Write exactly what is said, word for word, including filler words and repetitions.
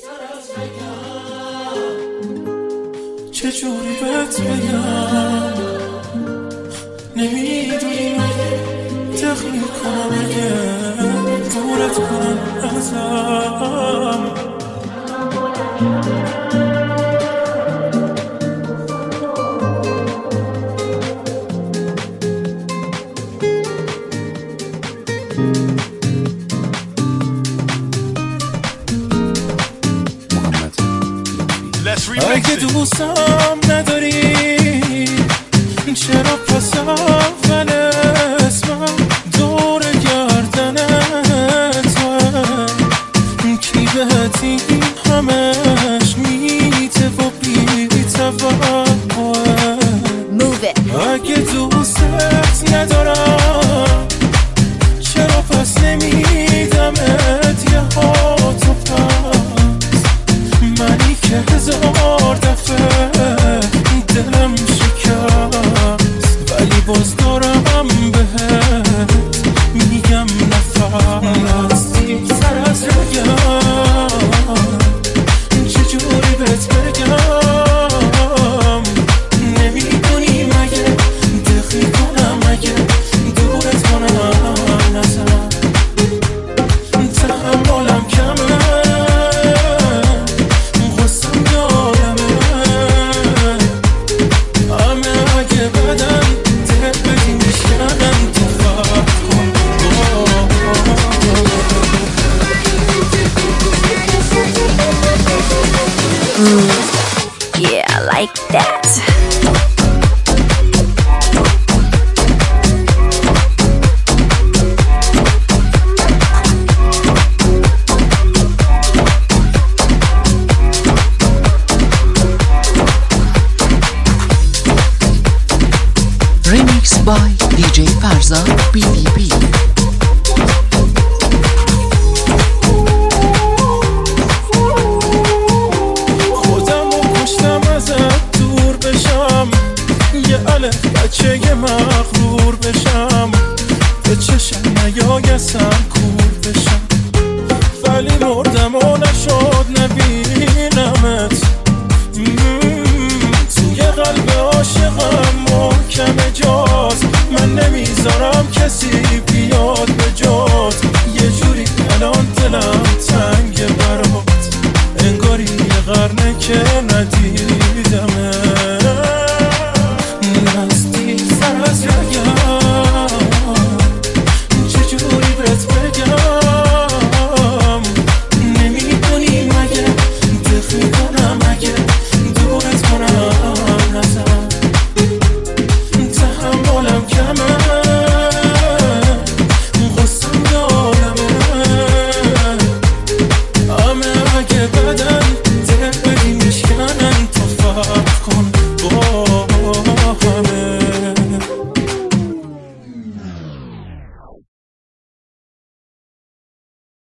چجوری بهت بگم نمیدونی مگه تخیل کنم اگه دورت کنم ازم اگه دوستم نداری چرا پس اول اسمم دور گردنت کی بهت این همش میته و بی توقعه اگه دوستت ندارم چرا پس نمیدمت یه هاتو پس منی که هزار دفعه دلم شکست ولی باز دارم بهت میگم نفس سر از بگم چجوری بهت بگم نمیدونی مگه دخیل کنم مگه دورت کنم نزم تحملم کمه غصم یادمه همه اگه بدن دل بدی میشکنم تو فرق کن Yeah, I like that. Remix by دی جی فرزاد بی دی بی. خودم رو کشتم ازت دور بشم یه الف بچه یه مغرور بشم به چشم نیایستم کور بشم ولی مردم و نشد نبینمت توی قلب عاشقم محکم جاز من نمیذارم کسی بیاد به جات یه جوری الان دلم